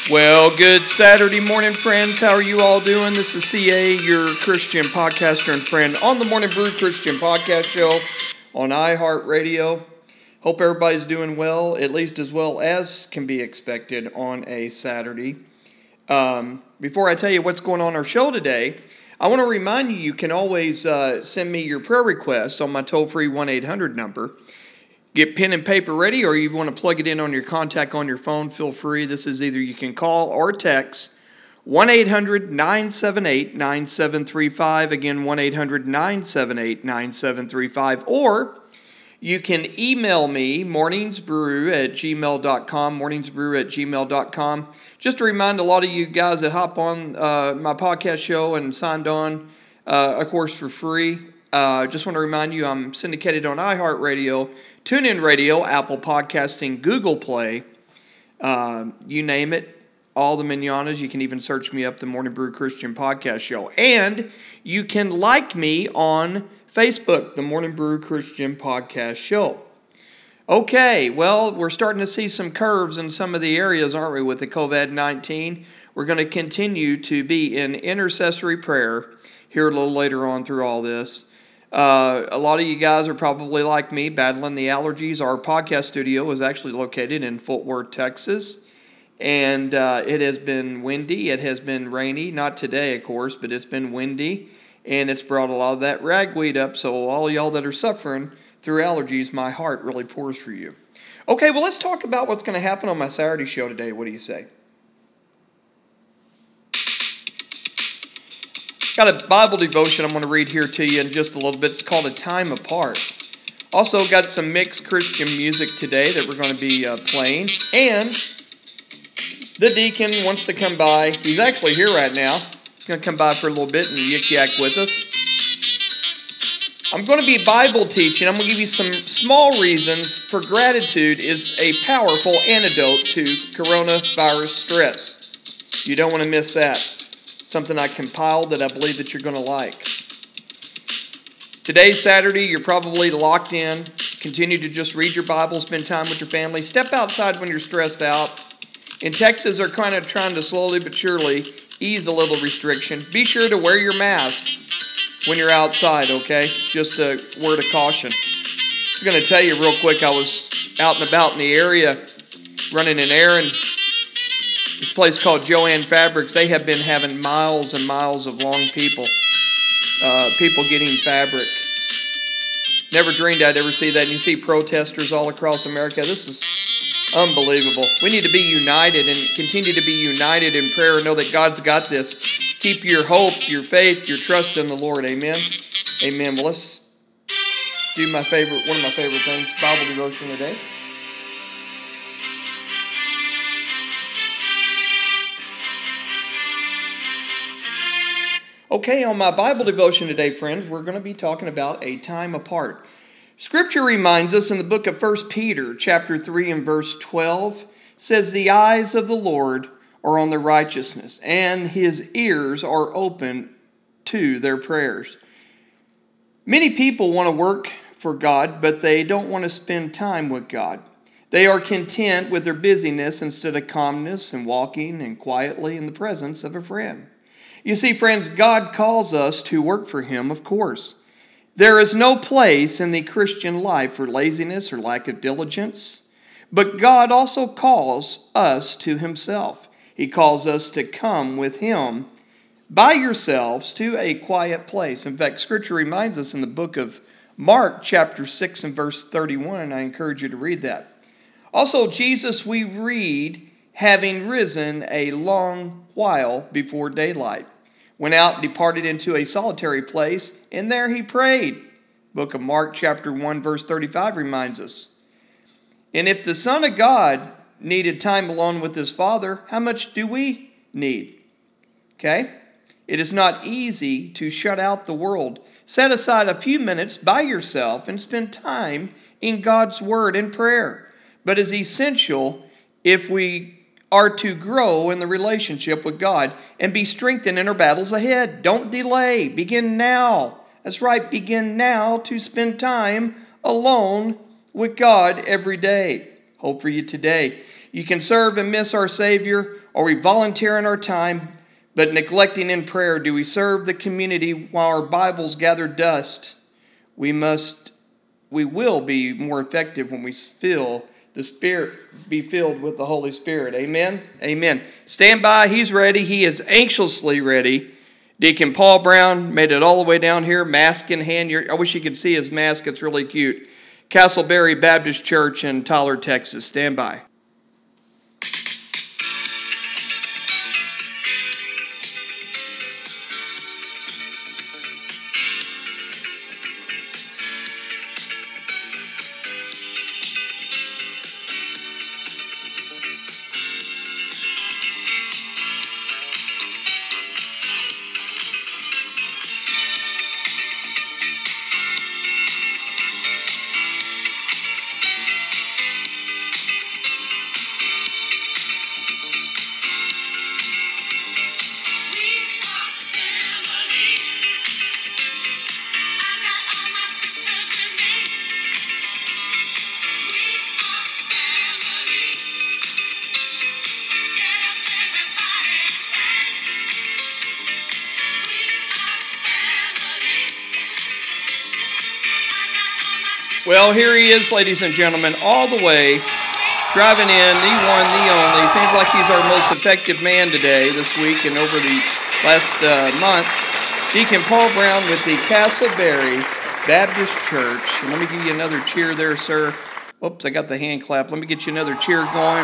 Well, good Saturday morning, friends. How are you all doing? This is CA, your Christian podcaster and friend on the Morning Brew Christian Podcast Show on iHeartRadio. Hope everybody's doing well, at least as well as can be expected on a Saturday. Before I tell you what's going on our show today, I want to remind you can always send me your prayer request on my toll-free 1-800 number. Get pen and paper ready, or you want to plug it in on your contact on your phone, feel free. This is either you can call or text 1-800-978-9735. Again, 1-800-978-9735. Or you can email me, morningsbrew@gmail.com, morningsbrew@gmail.com. Just to remind a lot of you guys that hop on my podcast show and signed on, of course, for free. Just want to remind you I'm syndicated on iHeartRadio, TuneIn Radio, Apple Podcasting, Google Play, you name it, all the mananas. You can even search me up, the Morning Brew Christian Podcast Show. And you can like me on Facebook, the Morning Brew Christian Podcast Show. Okay, well, we're starting to see some curves in some of the areas, aren't we, with the COVID-19? We're going to continue to be in intercessory prayer here a little later on through all this. A lot of you guys are probably like me, battling the allergies. Our podcast studio is actually located in Fort Worth, Texas, and it has been windy. It has been rainy, not today, of course, but it's been windy, and it's brought a lot of that ragweed up. So all y'all that are suffering through allergies, my heart really pours for you. Okay, well, let's talk about what's going to happen on my Saturday show today. What do you say? Got a Bible devotion I'm going to read here to you in just a little bit. It's called A Time Apart. Also got some mixed Christian music today that we're going to be playing. And the deacon wants to come by. He's actually here right now. He's going to come by for a little bit and yik-yak with us. I'm going to be Bible teaching. I'm going to give you some small reasons for gratitude is a powerful antidote to coronavirus stress. You don't want to miss that. Something I compiled that I believe that you're going to like. Today's Saturday, you're probably locked in. Continue to just read your Bible, spend time with your family. Step outside when you're stressed out. In Texas, they're kind of trying to slowly but surely ease a little restriction. Be sure to wear your mask when you're outside, okay? Just a word of caution. I was going to tell you real quick, I was out and about in the area running an errand. This place called Joann Fabrics, they have been having miles and miles of long people getting fabric. Never dreamed I'd ever see that. And you see protesters all across America. This is unbelievable. We need to be united and continue to be united in prayer and know that God's got this. Keep your hope, your faith, your trust in the Lord. Amen? Amen. Well, let's do one of my favorite things, Bible devotion today. Okay, on my Bible devotion today, friends, we're going to be talking about a time apart. Scripture reminds us in the book of 1 Peter, chapter 3 and verse 12, says, "The eyes of the Lord are on the righteousness, and his ears are open to their prayers." Many people want to work for God, but they don't want to spend time with God. They are content with their busyness instead of calmness and walking and quietly in the presence of a friend. You see, friends, God calls us to work for Him, of course. There is no place in the Christian life for laziness or lack of diligence, but God also calls us to Himself. He calls us to come with Him by yourselves to a quiet place. In fact, Scripture reminds us in the book of Mark, chapter 6 and verse 31, and I encourage you to read that. Also, Jesus, we read, having risen a long while before daylight, went out and departed into a solitary place, and there he prayed. Book of Mark, chapter 1, verse 35 reminds us. And if the Son of God needed time alone with His Father, how much do we need? Okay? It is not easy to shut out the world. Set aside a few minutes by yourself and spend time in God's Word and prayer. But it's essential if we are to grow in the relationship with God and be strengthened in our battles ahead. Don't delay. Begin now. That's right. Begin now to spend time alone with God every day. Hope for you today. You can serve and miss our Savior, or we volunteer in our time, but neglecting in prayer. Do we serve the community while our Bibles gather dust? We will be more effective when we feel the Spirit, be filled with the Holy Spirit. Amen? Amen. Stand by. He's ready. He is anxiously ready. Deacon Paul Brown made it all the way down here, mask in hand. I wish you could see his mask. It's really cute. Castleberry Baptist Church in Tyler, Texas. Stand by. Well, here he is, ladies and gentlemen, all the way, driving in, the one, the only. Seems like he's our most effective man today, this week, and over the last month. Deacon Paul Brown with the Castleberry Baptist Church. And let me give you another cheer there, sir. Oops, I got the hand clap. Let me get you another cheer going.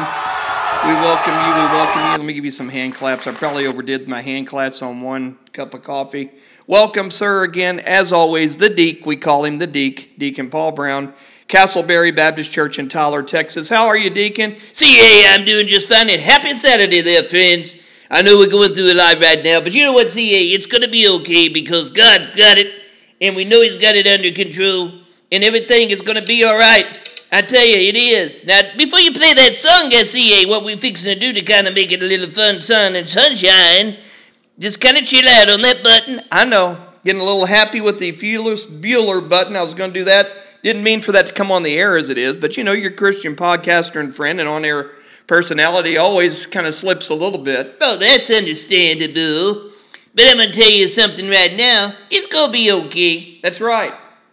We welcome you, we welcome you. Let me give you some hand claps. I probably overdid my hand claps on one cup of coffee. Welcome, sir, again, as always, the Deek. We call him the Deek, Deacon Paul Brown, Castleberry Baptist Church in Tyler, Texas. How are you, Deacon? CA, I'm doing just fine, and happy Saturday there, friends. I know we're going through it live right now, but you know what, CA? It's going to be okay because God's got it, and we know He's got it under control, and everything is going to be all right. I tell you, it is. Now, before you play that song, CA, what we're fixing to do to kind of make it a little fun, sun and sunshine, just kind of chill out on that button. I know. Getting a little happy with the Ferris Bueller button. I was going to do that. Didn't mean for that to come on the air as it is, but you know, your Christian podcaster and friend and on-air personality always kind of slips a little bit. Oh, that's understandable. But I'm going to tell you something right now. It's going to be okay. That's right.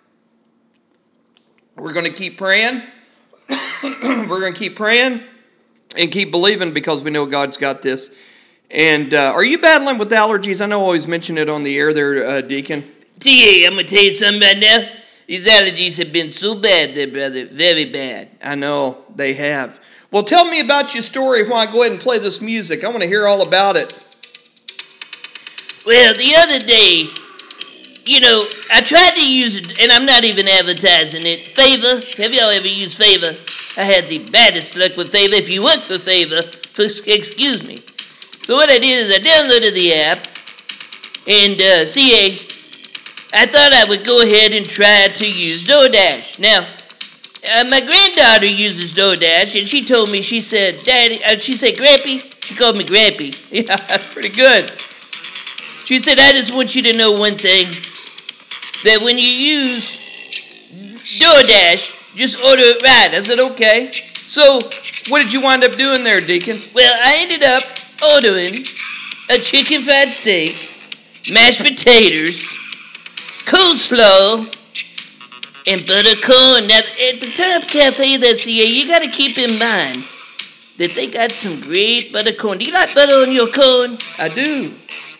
We're going to keep praying. We're going to keep praying and keep believing because we know God's got this. And are you battling with allergies? I know I always mention it on the air there, Deacon. CA, I'm going to tell you something right now. These allergies have been so bad there, brother. Very bad. I know, they have. Well, tell me about your story while I go ahead and play this music. I want to hear all about it. Well, the other day, you know, I tried to use it, and I'm not even advertising it. Favor. Have y'all ever used Favor? I had the baddest luck with Favor. If you work for Favor, excuse me. So what I did is I downloaded the app, and CA, I thought I would go ahead and try to use DoorDash. Now, my granddaughter uses DoorDash, and she told me, she said, Daddy, she said, Grampy? She called me Grampy. Yeah, that's pretty good. She said, I just want you to know one thing, that when you use DoorDash, just order it right. I said, okay. So, what did you wind up doing there, Deacon? Well, I ended up ordering a chicken fried steak, mashed potatoes, coleslaw, and butter corn. Now, at the Top Cafe there, CA, you got to keep in mind that they got some great butter corn. Do you like butter on your corn? I do.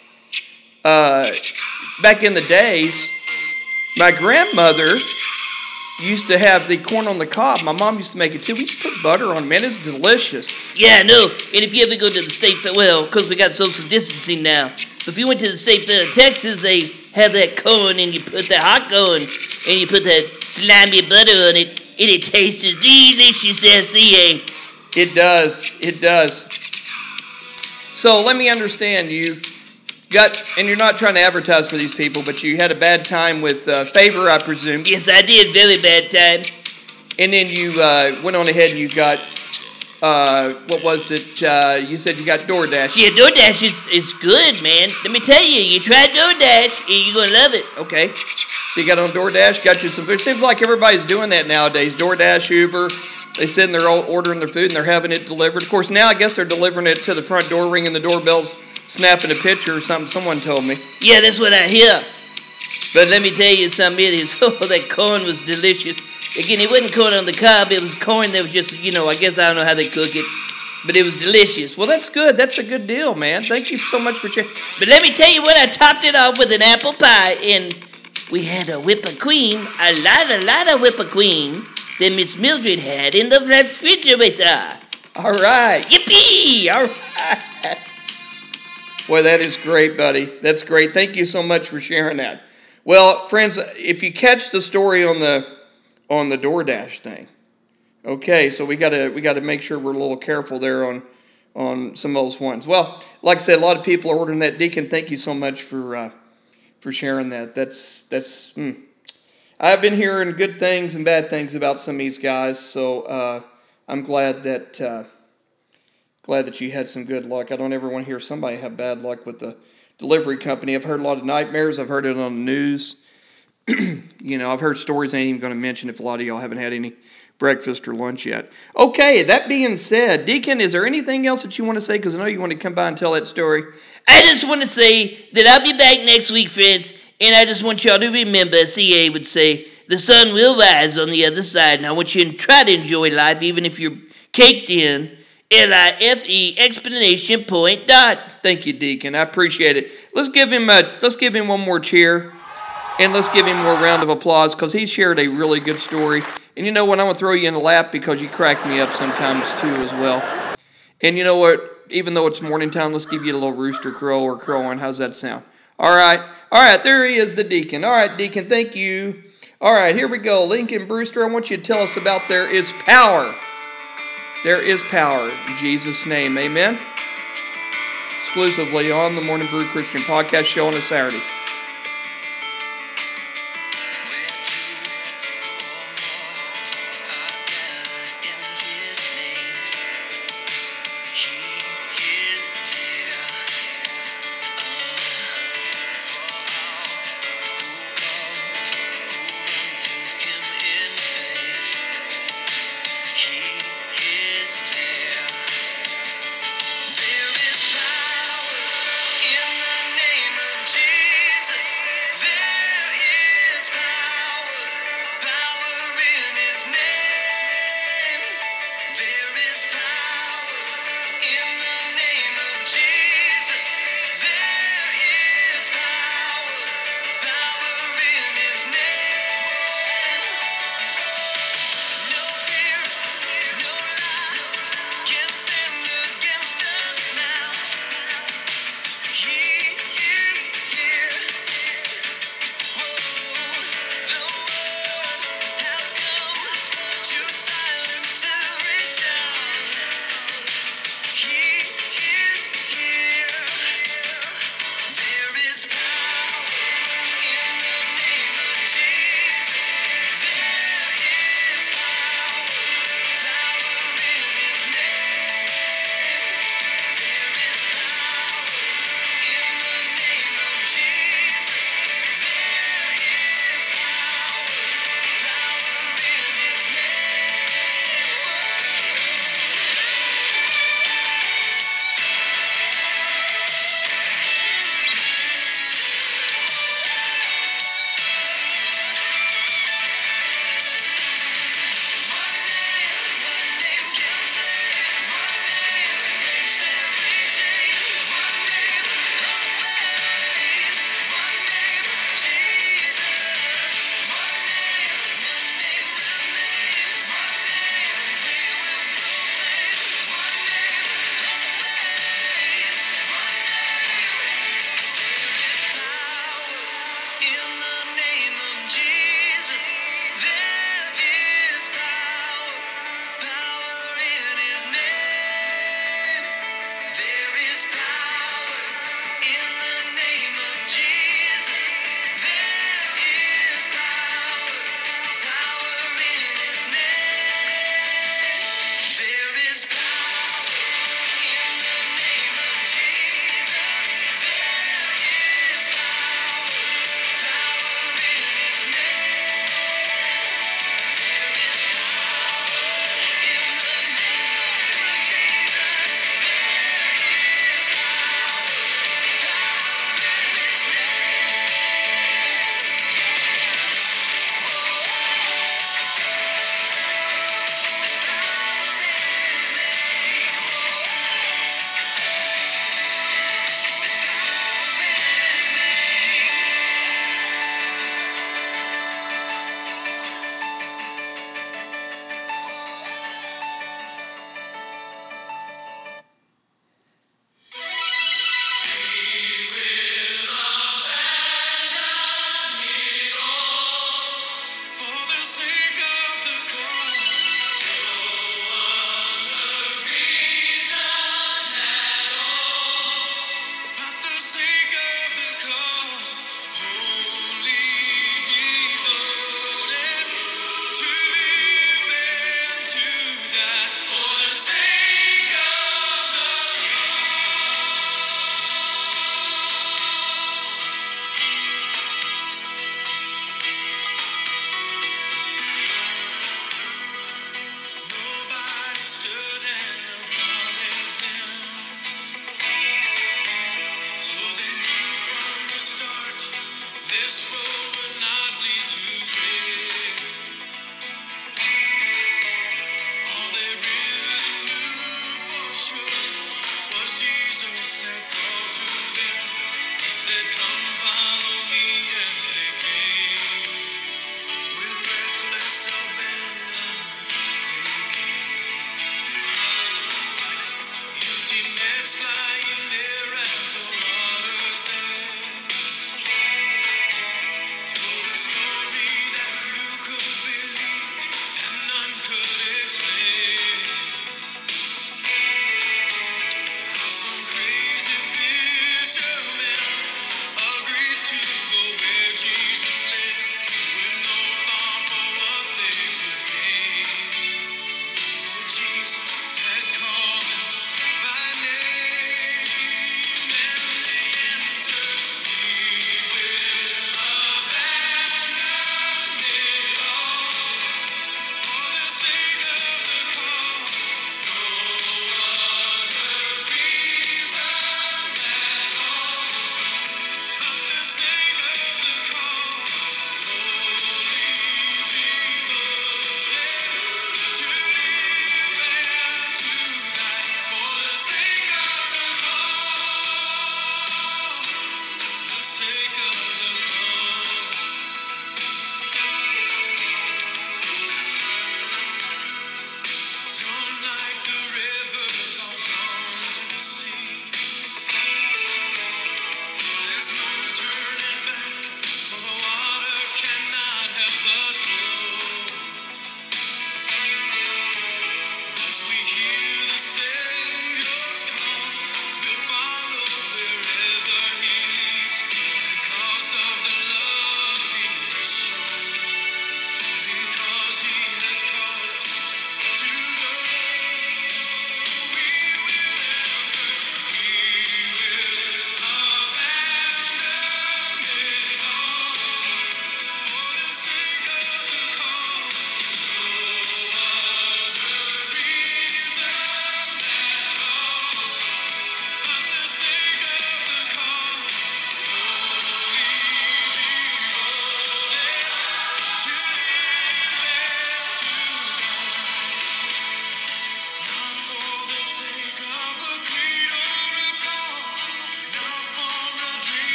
Back in the days, my grandmother used to have the corn on the cob. My mom used to make it too. We used to put butter on it. Man, it's delicious. Yeah, I know. And if you ever go to the state fair, well, because we got social distancing now, if you went to the state fair of Texas, they have that corn, and you put the hot corn, and you put that slimy butter on it, and it tastes delicious, CA. It does. It does. So let me understand. And you're not trying to advertise for these people, but you had a bad time with Favor, I presume. Yes, I did. Very bad time. And then you went on ahead and you got, what was it? You said you got DoorDash. Yeah, DoorDash is good, man. Let me tell you, you try DoorDash, and you're going to love it. Okay. So you got on DoorDash, got you some food. It seems like everybody's doing that nowadays. DoorDash, Uber, They sit and they're all ordering their food and they're having it delivered. Of course, now I guess they're delivering it to the front door, ringing the doorbells, snapping a picture or something. Someone told me. Yeah, that's what I hear. But let me tell you something, it is, that corn was delicious. Again, it wasn't corn on the cob, it was corn that was just, I guess I don't know how they cook it. But it was delicious. Well, that's good. That's a good deal, man. Thank you so much for sharing. But let me tell you what, I topped it off with an apple pie, and we had a whipped cream, a lot of whipped cream that Miss Mildred had in the refrigerator. All right. Yippee! All right. Boy, that is great, buddy. That's great. Thank you so much for sharing that. Well, friends, if you catch the story on the DoorDash thing, okay, so we gotta make sure we're a little careful there on some of those ones. Well, like I said, a lot of people are ordering that. Deacon, thank you so much for sharing that. That's I've been hearing good things and bad things about some of these guys, so I'm glad that you had some good luck. I don't ever want to hear somebody have bad luck with the delivery company. I've heard a lot of nightmares. I've heard it on the news. I've heard stories I ain't even going to mention if a lot of y'all haven't had any breakfast or lunch yet. Okay, that being said, Deacon, is there anything else that you want to say? Because I know you want to come by and tell that story. I just want to say that I'll be back next week, friends, and I just want y'all to remember, as CA would say, the sun will rise on the other side, and I want you to try to enjoy life, even if you're caked in. LIFE explanation point dot. Thank you, Deacon. I appreciate it. Let's give him one more cheer, and let's give him more round of applause because he shared a really good story. And you know what? I'm gonna throw you in the lap because you crack me up sometimes too as well. And you know what? Even though it's morning time, let's give you a little rooster crow or crowing. How's that sound? All right. There he is, the Deacon. All right, Deacon. Thank you. All right, here we go. Lincoln Brewster, I want you to tell us about There Is Power. There is power in Jesus' name. Amen. Exclusively on the Morning Brew Christian Podcast Show on a Saturday. There is power in the name of Jesus.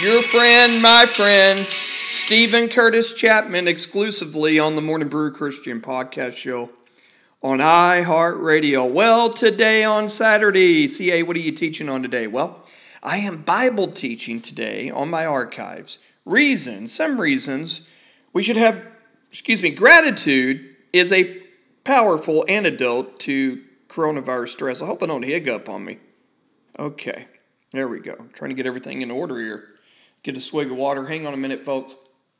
Your friend, my friend, Stephen Curtis Chapman, exclusively on the Morning Brew Christian Podcast Show on iHeartRadio. Well, today on Saturday, CA, what are you teaching on today? Well, I am Bible teaching today on my archives. Some reasons we should have, gratitude is a powerful antidote to coronavirus stress. I hope I don't hiccup on me. Okay, there we go. I'm trying to get everything in order here. Get a swig of water. Hang on a minute, folks.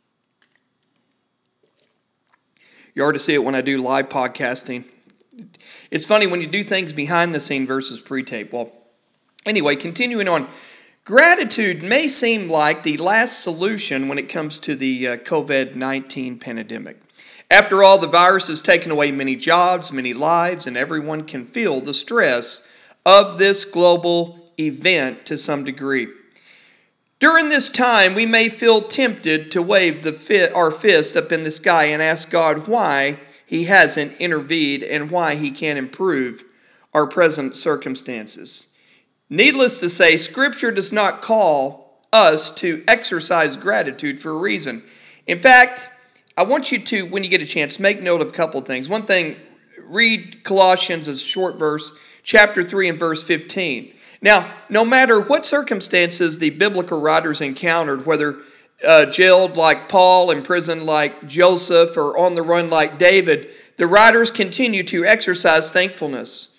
You already see it when I do live podcasting. It's funny when you do things behind the scene versus pre-tape. Well, anyway, continuing on. Gratitude may seem like the last solution when it comes to the COVID-19 pandemic. After all, the virus has taken away many jobs, many lives, and everyone can feel the stress of this global event to some degree. During this time, we may feel tempted to wave our fist up in the sky and ask God why He hasn't intervened and why He can't improve our present circumstances. Needless to say, Scripture does not call us to exercise gratitude for a reason. In fact, I want you to, when you get a chance, make note of a couple of things. One thing, read Colossians, a short verse, chapter 3 and verse 15. Now, no matter what circumstances the biblical writers encountered, whether jailed like Paul, imprisoned like Joseph, or on the run like David, the writers continue to exercise thankfulness.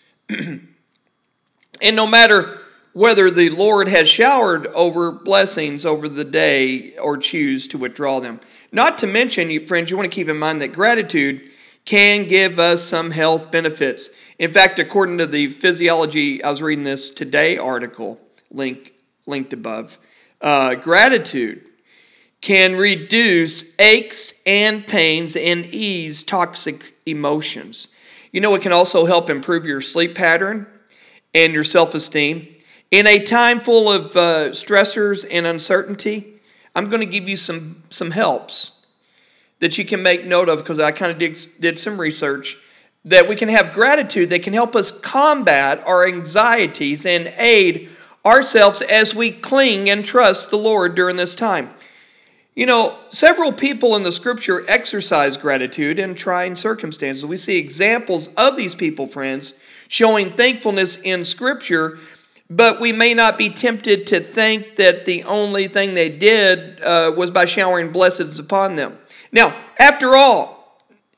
And no matter whether the Lord has showered over blessings over the day or choose to withdraw them. Not to mention, friends, you want to keep in mind that gratitude can give us some health benefits. In fact, according to the Physiology, I was reading this today article, linked above, gratitude can reduce aches and pains and ease toxic emotions. You know, it can also help improve your sleep pattern and your self-esteem. In a time full of stressors and uncertainty, I'm going to give you some helps that you can make note of, because I kind of did some research, that we can have gratitude that can help us combat our anxieties and aid ourselves as we cling and trust the Lord during this time. You know, several people in the Scripture exercise gratitude in trying circumstances. We see examples of these people, friends, showing thankfulness in Scripture, but we may not be tempted to think that the only thing they did was by showering blessings upon them. Now, after all,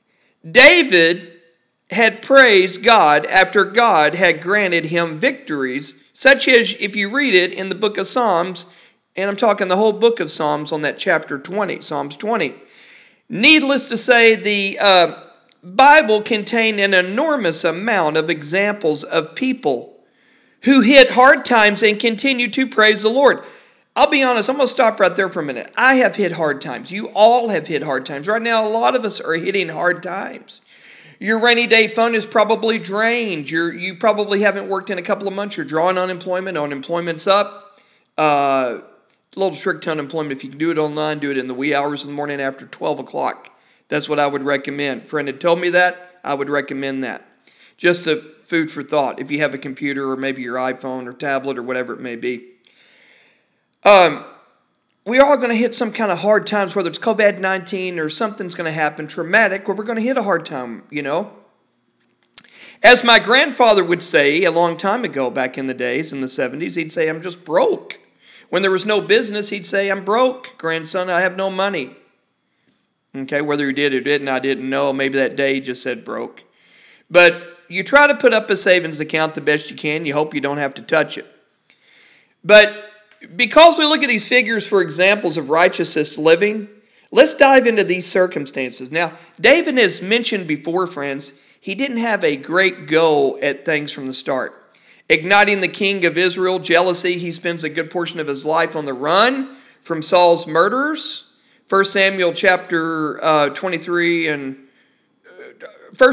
David had praised God after God had granted him victories, such as, if you read it in the book of Psalms, and I'm talking the whole book of Psalms on that chapter 20, Psalms 20. Needless to say, the Bible contained an enormous amount of examples of people who hit hard times and continue to praise the Lord. I'll be honest, I'm going to stop right there for a minute. I have hit hard times. You all have hit hard times. Right now, a lot of us are hitting hard times. Your rainy day fund is probably drained. You probably haven't worked in a couple of months. You're drawing unemployment. Unemployment's up. A little trick to unemployment. If you can do it online, do it in the wee hours of the morning after 12 o'clock. That's what I would recommend. A friend had told me that. I would recommend that. Just a food for thought if you have a computer or maybe your iPhone or tablet or whatever it may be. We are all going to hit some kind of hard times, whether it's COVID-19 or something's going to happen traumatic, where we're going to hit a hard time, you know. As my grandfather would say a long time ago, back in the days, in the 70s, he'd say, I'm just broke. When there was no business, he'd say, I'm broke, grandson, I have no money. Okay, whether he did or didn't, I didn't know. Maybe that day he just said broke. But you try to put up a savings account the best you can. You hope you don't have to touch it. But because we look at these figures for examples of righteous living, let's dive into these circumstances. Now, David has mentioned before, friends, he didn't have a great go at things from the start. Igniting the king of Israel, jealousy, he spends a good portion of his life on the run from Saul's murderers. 1 Samuel chapter 23 and 1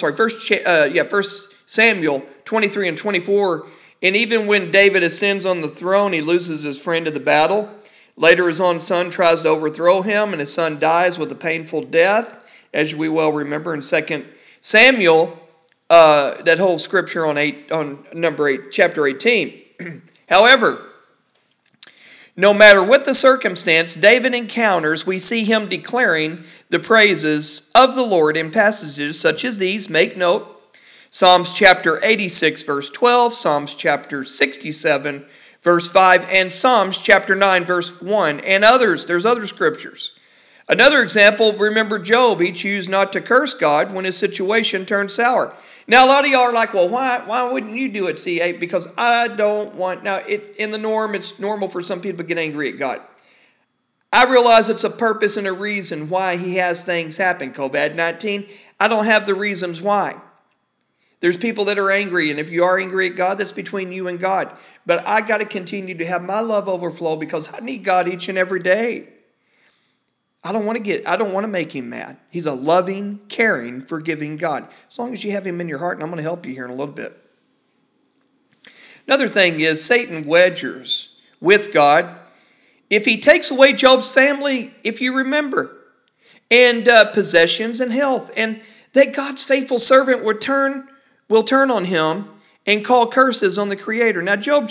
Samuel 23 and 24. And even when David ascends on the throne, he loses his friend in the battle. Later, his own son tries to overthrow him, and his son dies with a painful death, as we well remember in 2 Samuel, that whole scripture on chapter 18. However, No matter what the circumstance David encounters, we see him declaring the praises of the Lord in passages such as these. Make note, Psalms chapter 86, verse 12, Psalms chapter 67, verse 5, and Psalms chapter 9, verse 1, and others. There's other scriptures. Another example, remember Job. He chose not to curse God when his situation turned sour. Now, a lot of y'all are like, well, why wouldn't you do it, CA? Because I don't want... Now, in the norm, it's normal for some people to get angry at God. I realize it's a purpose and a reason why he has things happen. COVID-19, I don't have the reasons why. There's people that are angry, and if you are angry at God, that's between you and God. But I got to continue to have my love overflow because I need God each and every day. I don't want to make him mad. He's a loving, caring, forgiving God. As long as you have him in your heart, and I'm going to help you here in a little bit. Another thing is Satan wedges with God. If he takes away Job's family, if you remember, and possessions and health, and that God's faithful servant will turn on him and call curses on the Creator. Now, Job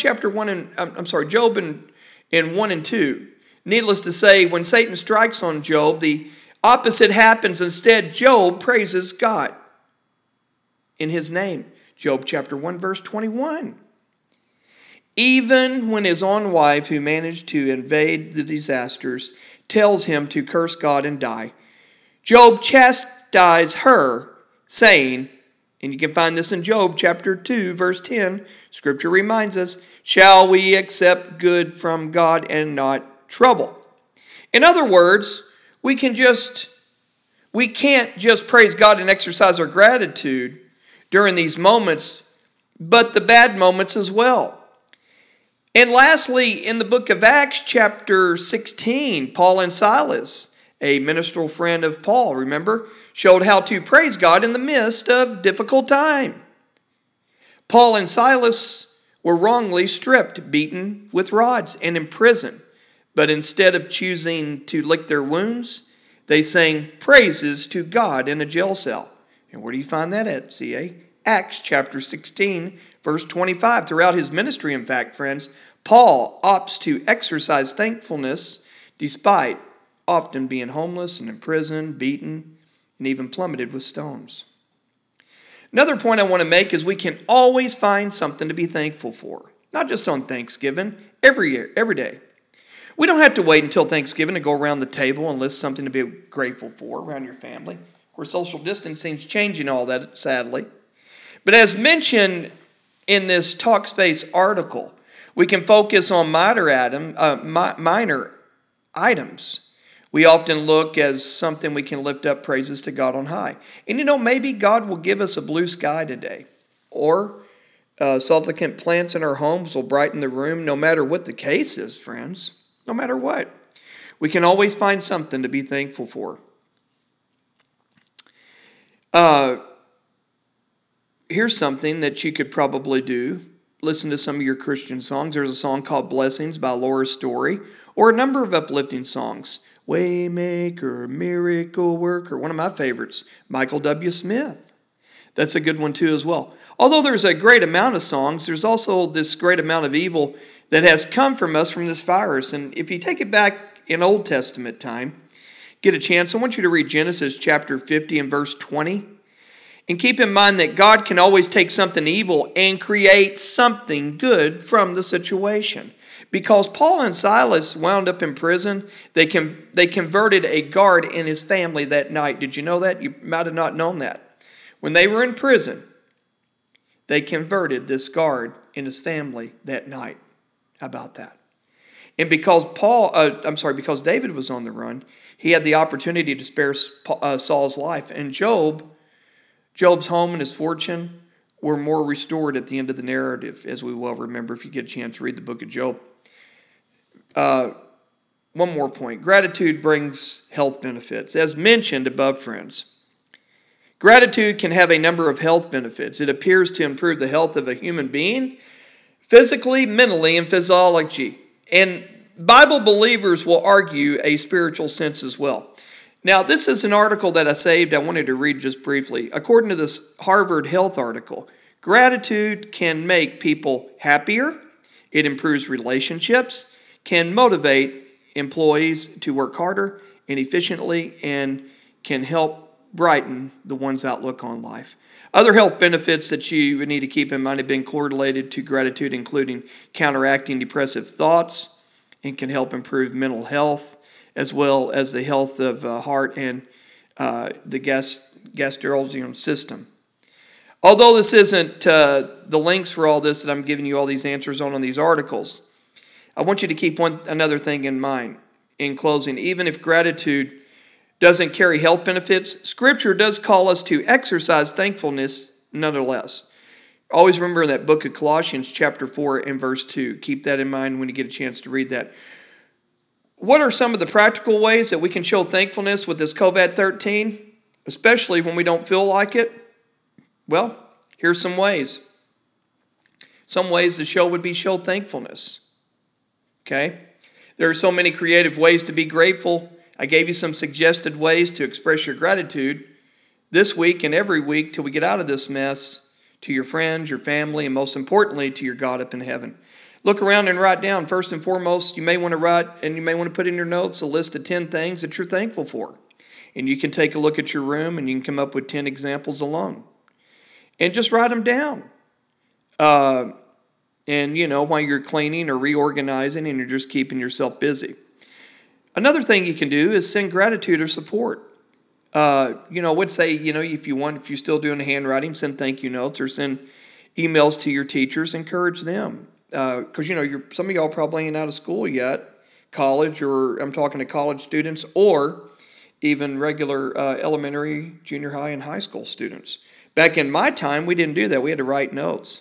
in 1 and 2. Needless to say, when Satan strikes on Job, the opposite happens. Instead, Job praises God in his name. Job chapter 1, verse 21. Even when his own wife, who managed to evade the disasters, tells him to curse God and die, Job chastises her, saying, and you can find this in Job chapter 2, verse 10, Scripture reminds us, shall we accept good from God and not trouble? In other words, we can't just praise God and exercise our gratitude during these moments, but the bad moments as well. And lastly, in the book of Acts chapter 16, Paul and Silas, a ministerial friend of Paul, remember, showed how to praise God in the midst of difficult time. Paul and Silas were wrongly stripped, beaten with rods, and imprisoned. But instead of choosing to lick their wounds, they sang praises to God in a jail cell. And where do you find that at, CA? Acts chapter 16, verse 25. Throughout his ministry, in fact, friends, Paul opts to exercise thankfulness despite often being homeless and imprisoned, beaten, and even plummeted with stones. Another point I want to make is we can always find something to be thankful for. Not just on Thanksgiving, every year, every day. We don't have to wait until Thanksgiving to go around the table and list something to be grateful for around your family. Of course, social distancing is changing all that, sadly. But as mentioned in this Talkspace article, we can focus on minor items. We often look as something we can lift up praises to God on high. And maybe God will give us a blue sky today. Or succulent plants in our homes will brighten the room, no matter what the case is, friends. No matter what. We can always find something to be thankful for. Here's something that you could probably do. Listen to some of your Christian songs. There's a song called Blessings by Laura Story, or a number of uplifting songs. Waymaker, Miracle Worker, one of my favorites, Michael W. Smith. That's a good one too as well. Although there's a great amount of songs, there's also this great amount of evil that has come from us from this virus. And if you take it back in Old Testament time, get a chance, I want you to read Genesis chapter 50 and verse 20. And keep in mind that God can always take something evil and create something good from the situation. Because Paul and Silas wound up in prison, they converted a guard in his family that night. Did you know that? You might have not known that. When they were in prison, they converted this guard in his family that night. How about that? And because because David was on the run, he had the opportunity to spare Saul's life. And Job's home and his fortune were more restored at the end of the narrative, as we well remember if you get a chance to read the book of Job. One more point. Gratitude brings health benefits. As mentioned above, friends, gratitude can have a number of health benefits. It appears to improve the health of a human being, physically, mentally, and physiology. And Bible believers will argue a spiritual sense as well. Now, this is an article that I saved. I wanted to read just briefly. According to this Harvard Health article, gratitude can make people happier. It improves relationships, can motivate employees to work harder and efficiently and can help brighten the one's outlook on life. Other health benefits that you would need to keep in mind have been correlated to gratitude, including counteracting depressive thoughts, and can help improve mental health, as well as the health of heart and the gastrointestinal system. Although this isn't the links for all this that I'm giving you all these answers on these articles, I want you to keep another thing in mind in closing. Even if gratitude doesn't carry health benefits, Scripture does call us to exercise thankfulness nonetheless. Always remember that book of Colossians chapter 4 and verse 2. Keep that in mind when you get a chance to read that. What are some of the practical ways that we can show thankfulness with this COVID-19, especially when we don't feel like it? Well, here's some ways. Some ways to show thankfulness. Okay? There are so many creative ways to be grateful. I gave you some suggested ways to express your gratitude this week and every week till we get out of this mess, to your friends, your family, and most importantly, to your God up in heaven. Look around and write down. First and foremost, you may want to write and you may want to put in your notes a list of 10 things that you're thankful for. And you can take a look at your room and you can come up with 10 examples alone. And just write them down. And, while you're cleaning or reorganizing and you're just keeping yourself busy. Another thing you can do is send gratitude or support. I would say, if you're still doing the handwriting, send thank you notes or send emails to your teachers. Encourage them. Because, some of y'all probably ain't out of school yet, college, or I'm talking to college students, or even regular elementary, junior high, and high school students. Back in my time, we didn't do that. We had to write notes.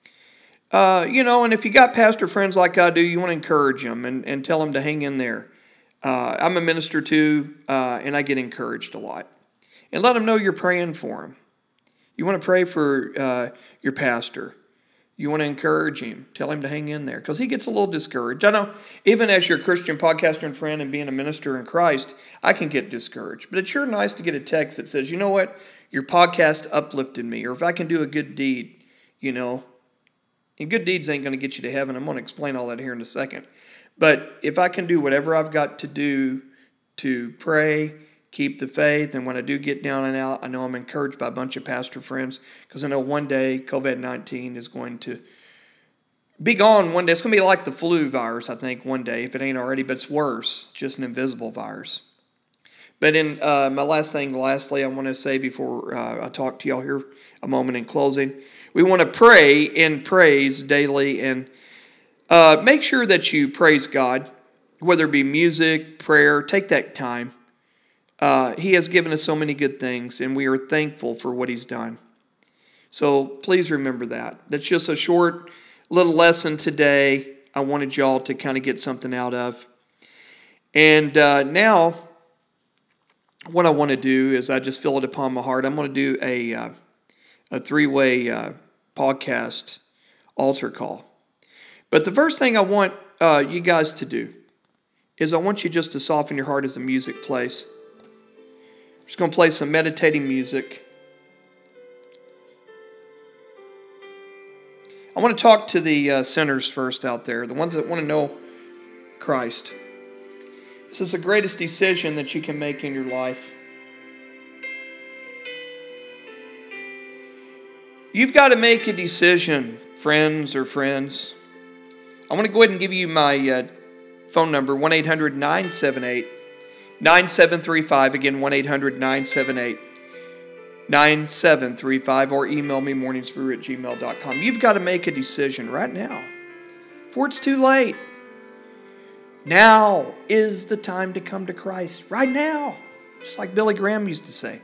And if you got pastor friends like I do, you want to encourage them and tell them to hang in there. I'm a minister too, and I get encouraged a lot. And let them know you're praying for them. You want to pray for your pastor. You want to encourage him. Tell him to hang in there because he gets a little discouraged. I know, even as your Christian podcaster and friend and being a minister in Christ, I can get discouraged. But it's sure nice to get a text that says, you know what, your podcast uplifted me. Or if I can do a good deed, and good deeds ain't going to get you to heaven. I'm going to explain all that here in a second. But if I can do whatever I've got to do to pray, keep the faith, and when I do get down and out, I know I'm encouraged by a bunch of pastor friends because I know one day COVID-19 is going to be gone one day. It's going to be like the flu virus, I think, one day, if it ain't already, but it's worse, just an invisible virus. But in my lastly, I want to say before I talk to y'all here a moment in closing, we want to pray in praise daily and make sure that you praise God, whether it be music, prayer, take that time. He has given us so many good things, and we are thankful for what He's done. So please remember that. That's just a short little lesson today I wanted y'all to kind of get something out of. And now what I want to do is I just feel it upon my heart. I'm going to do a three-way podcast altar call. But the first thing I want you guys to do is I want you just to soften your heart as the music plays. I'm just going to play some meditating music. I want to talk to the sinners first out there, the ones that want to know Christ. This is the greatest decision that you can make in your life. You've got to make a decision, friends. I want to go ahead and give you my phone number, 1-800-978-9735. Again, 1-800-978-9735. Or email me, morningsbrew@gmail.com. You've got to make a decision right now, before it's too late. Now is the time to come to Christ. Right now. Just like Billy Graham used to say.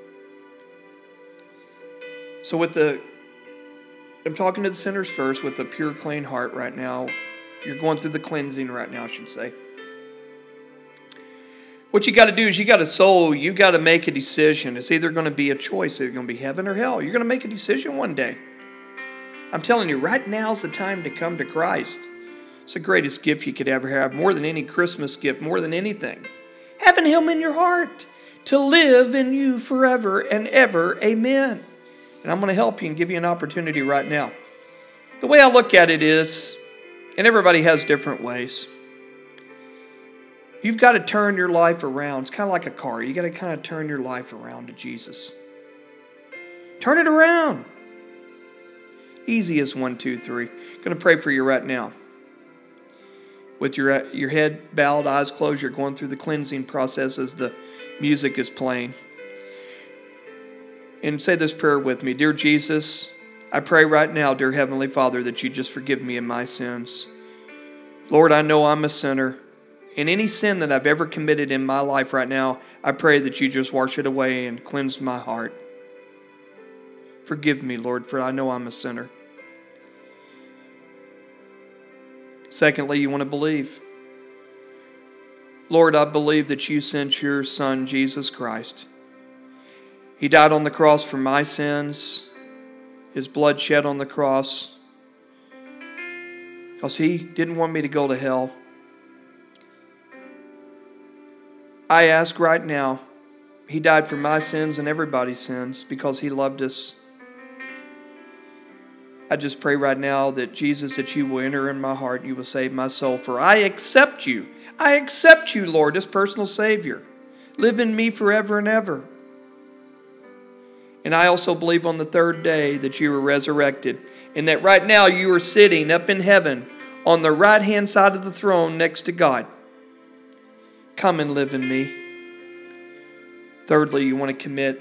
So I'm talking to the sinners first with a pure, clean heart right now. You're going through the cleansing right now, I should say. What you got to do is you got to make a decision. It's either going to be a choice. It's either going to be heaven or hell. You're going to make a decision one day. I'm telling you, right now's the time to come to Christ. It's the greatest gift you could ever have, more than any Christmas gift, more than anything. Having Him in your heart to live in you forever and ever. Amen. And I'm going to help you and give you an opportunity right now. The way I look at it is, and everybody has different ways, You've got to turn your life around. It's kind of like a car. You got to kind of turn your life around to Jesus. Turn it around. Easy as 1, 2, 3. I'm going to pray for you right now. With your head bowed, eyes closed, you're going through the cleansing process as the music is playing. And say this prayer with me. Dear Jesus, I pray right now, dear Heavenly Father, that you just forgive me of my sins. Lord, I know I'm a sinner. And any sin that I've ever committed in my life right now, I pray that you just wash it away and cleanse my heart. Forgive me, Lord, for I know I'm a sinner. Secondly, you want to believe. Lord, I believe that you sent your Son, Jesus Christ. He died on the cross for my sins. His blood shed on the cross. Because he didn't want me to go to hell. I ask right now, he died for my sins and everybody's sins because he loved us. I just pray right now that Jesus, that you will enter in my heart and you will save my soul. For I accept you. I accept you, Lord, as personal Savior. Live in me forever and ever. And I also believe on the third day that you were resurrected. And that right now you are sitting up in heaven on the right-hand side of the throne next to God. Come and live in me. Thirdly, you want to commit.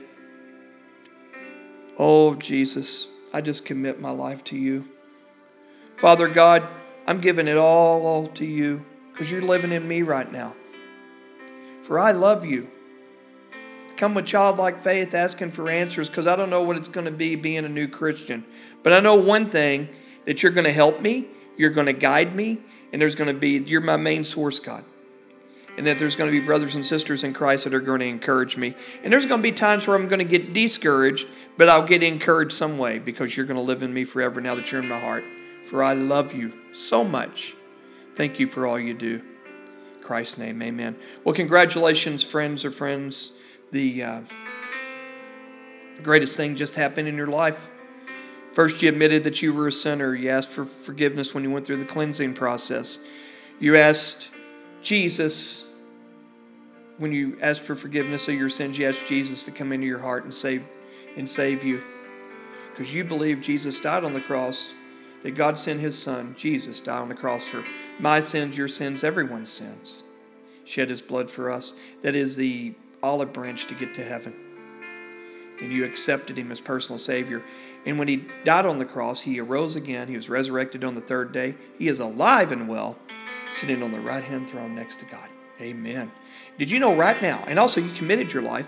Oh, Jesus, I just commit my life to you. Father God, I'm giving it all to you because you're living in me right now. For I love you. I come with childlike faith asking for answers because I don't know what it's going to be being a new Christian. But I know one thing, that you're going to help me, you're going to guide me, and you're my main source, God. And that there's going to be brothers and sisters in Christ that are going to encourage me. And there's going to be times where I'm going to get discouraged, but I'll get encouraged some way because you're going to live in me forever now that you're in my heart. For I love you so much. Thank you for all you do. In Christ's name, amen. Well, congratulations, friends. The greatest thing just happened in your life. First, you admitted that you were a sinner. You asked for forgiveness when you went through the cleansing process. You asked Jesus, when you asked for forgiveness of your sins, you asked Jesus to come into your heart and save you. Because you believe Jesus died on the cross, that God sent his Son, Jesus, died on the cross for my sins, your sins, everyone's sins. Shed his blood for us. That is the olive branch to get to heaven. And you accepted him as personal Savior. And when he died on the cross, he arose again. He was resurrected on the third day. He is alive and well, sitting on the right-hand throne next to God. Amen. Did you know right now, and also you committed your life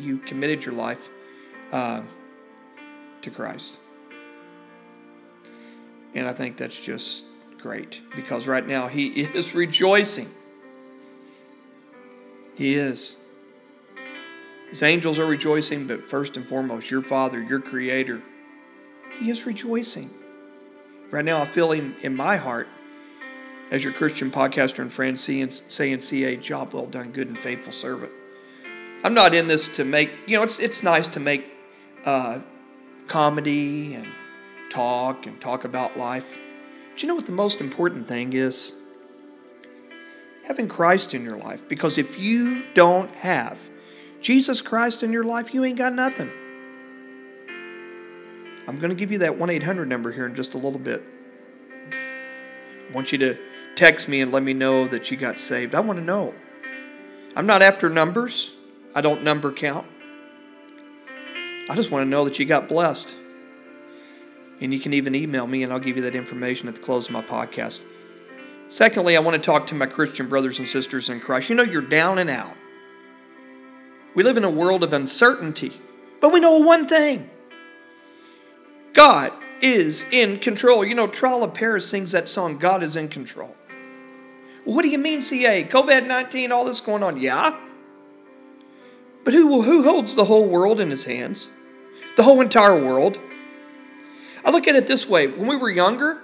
to Christ. And I think that's just great, because right now he is rejoicing. He is. His angels are rejoicing, but first and foremost, your Father, your Creator, he is rejoicing. Right now I feel him in my heart as your Christian podcaster and friend saying, CA, job well done, good and faithful servant. I'm not in this to make, it's nice to make comedy and talk about life. But you know what the most important thing is? Having Christ in your life. Because if you don't have Jesus Christ in your life, you ain't got nothing. I'm going to give you that 1-800 number here in just a little bit. I want you to text me and let me know that you got saved. I want to know. I'm not after numbers. I don't number count. I just want to know that you got blessed. And you can even email me and I'll give you that information at the close of my podcast. Secondly, I want to talk to my Christian brothers and sisters in Christ. You're down and out. We live in a world of uncertainty. But we know one thing. God is in control. Trala Paris sings that song, God is in control. Well, what do you mean, CA? COVID-19, all this going on? Yeah. But who holds the whole world in his hands? The whole entire world? I look at it this way. When we were younger,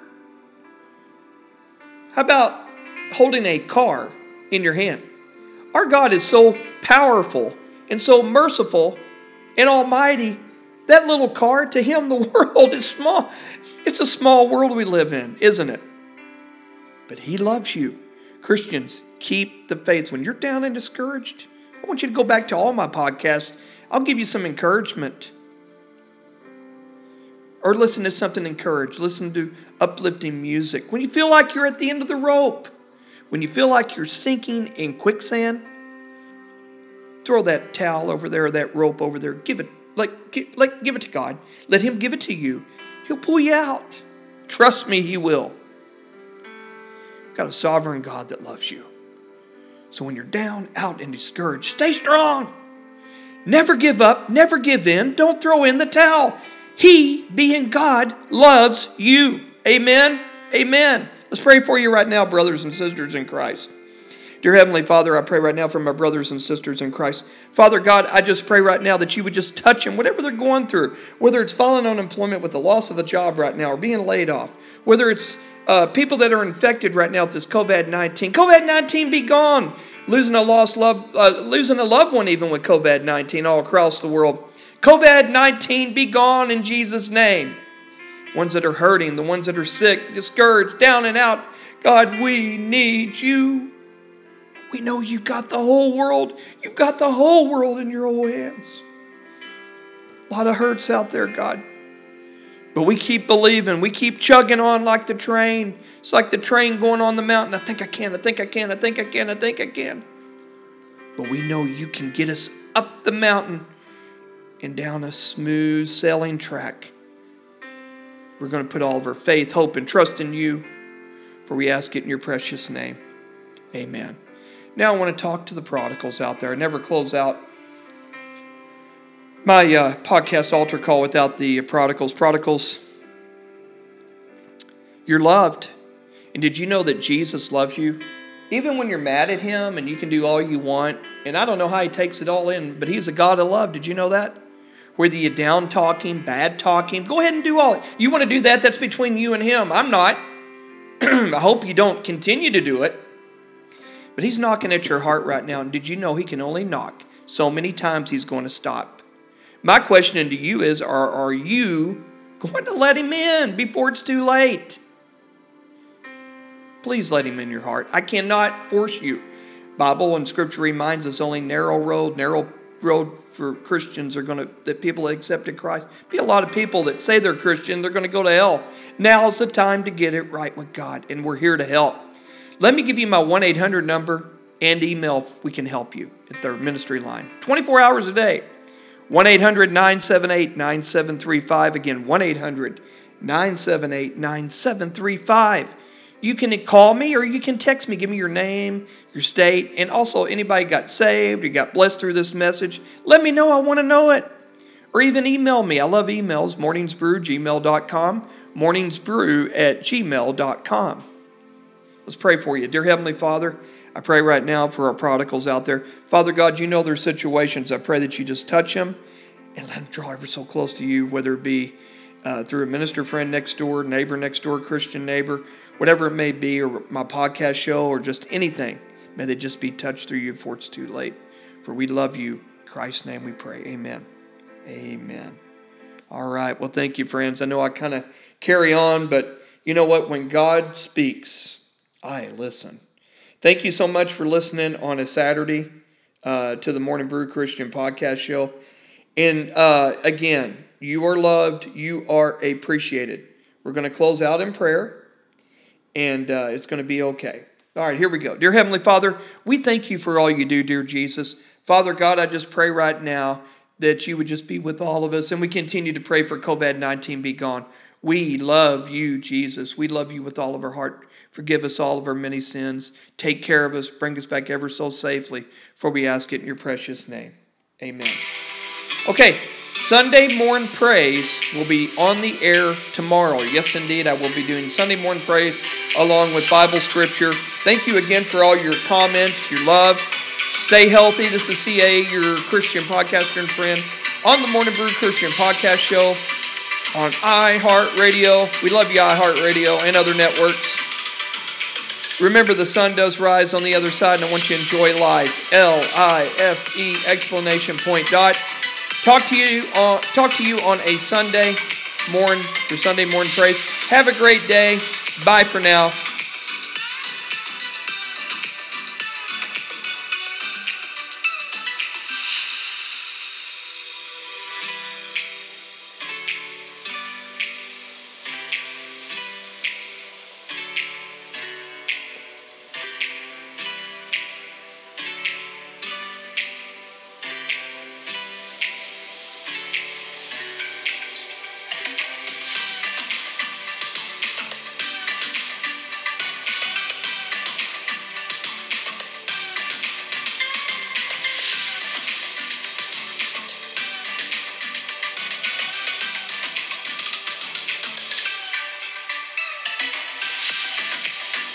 how about holding a car in your hand? Our God is so powerful and so merciful and almighty. That little car, to him, the world is small. It's a small world we live in, isn't it? But he loves you. Christians, keep the faith. When you're down and discouraged, I want you to go back to all my podcasts. I'll give you some encouragement. Or listen to something encouraged. Listen to uplifting music. When you feel like you're at the end of the rope, when you feel like you're sinking in quicksand, throw that towel over there, or that rope over there. Give it to God. Let Him give it to you. He'll pull you out. Trust me, He will. Got a sovereign God that loves you. So when you're down, out, and discouraged, stay strong. Never give up. Never give in. Don't throw in the towel. He, being God, loves you. Amen? Amen. Let's pray for you right now, brothers and sisters in Christ. Dear Heavenly Father, I pray right now for my brothers and sisters in Christ. Father God, I just pray right now that you would just touch them, whatever they're going through, whether it's falling on unemployment with the loss of a job right now or being laid off, whether it's people that are infected right now with this COVID-19. COVID-19 be gone. Losing a loved one even with COVID-19 all across the world. COVID-19 be gone in Jesus' name. Ones that are hurting, the ones that are sick, discouraged, down and out. God, we need you. We know you got the whole world. You've got the whole world in your own hands. A lot of hurts out there, God. But we keep believing. We keep chugging on like the train. It's like the train going on the mountain. I think I can. But we know you can get us up the mountain and down a smooth sailing track. We're going to put all of our faith, hope, and trust in you. For we ask it in your precious name. Amen. Now I want to talk to the prodigals out there. I never close out my podcast altar call without the prodigals. Prodigals, you're loved. And did you know that Jesus loves you? Even when you're mad at Him and you can do all you want. And I don't know how He takes it all in, but He's a God of love. Did you know that? Whether you're down talking, bad talking, go ahead and do all it. You want to do that? That's between you and Him. I'm not. I hope you don't continue to do it. But He's knocking at your heart right now. And did you know He can only knock so many times He's going to stop? My question to you is, are you going to let Him in before it's too late? Please let Him in your heart. I cannot force you. Bible and Scripture reminds us only narrow road for Christians that people that accepted Christ. Be a lot of people that say they're Christian, they're going to go to hell. Now's the time to get it right with God, and we're here to help. Let me give you my 1-800 number and email if we can help you at their ministry line. 24 hours a day. 1-800-978-9735. Again, 1-800-978-9735. You can call me or you can text me. Give me your name, your state, and also anybody got saved or got blessed through this message. Let me know. I want to know it. Or even email me. I love emails. morningsbrew@gmail.com. morningsbrew@gmail.com. Let's pray for you. Dear Heavenly Father, I pray right now for our prodigals out there. Father God, you know their situations. I pray that you just touch them and let them draw ever so close to you, whether it be through a minister friend next door, neighbor next door, Christian neighbor, whatever it may be, or my podcast show, or just anything. May they just be touched through you before it's too late. For we love you. In Christ's name we pray. Amen. Amen. All right. Well, thank you, friends. I know I kind of carry on, but you know what? When God speaks, I listen. Thank you so much for listening on a Saturday to the Morning Brew Christian podcast show. And again, you are loved. You are appreciated. We're going to close out in prayer, and it's going to be okay. All right, here we go. Dear Heavenly Father, we thank you for all you do, dear Jesus. Father God, I just pray right now that you would just be with all of us, and we continue to pray for COVID-19 be gone. We love you, Jesus. We love you with all of our heart. Forgive us all of our many sins. Take care of us. Bring us back ever so safely. For we ask it in your precious name. Amen. Okay, Sunday Morning Praise will be on the air tomorrow. Yes, indeed, I will be doing Sunday Morning Praise along with Bible Scripture. Thank you again for all your comments, your love. Stay healthy. This is CA, your Christian podcaster and friend, on the Morning Brew Christian Podcast Show on iHeartRadio. We love you, iHeartRadio, and other networks. Remember, the sun does rise on the other side, and I want you to enjoy life. LIFE, exclamation point, dot. Talk to you on a Sunday morning for Sunday Morning Praise. Have a great day. Bye for now.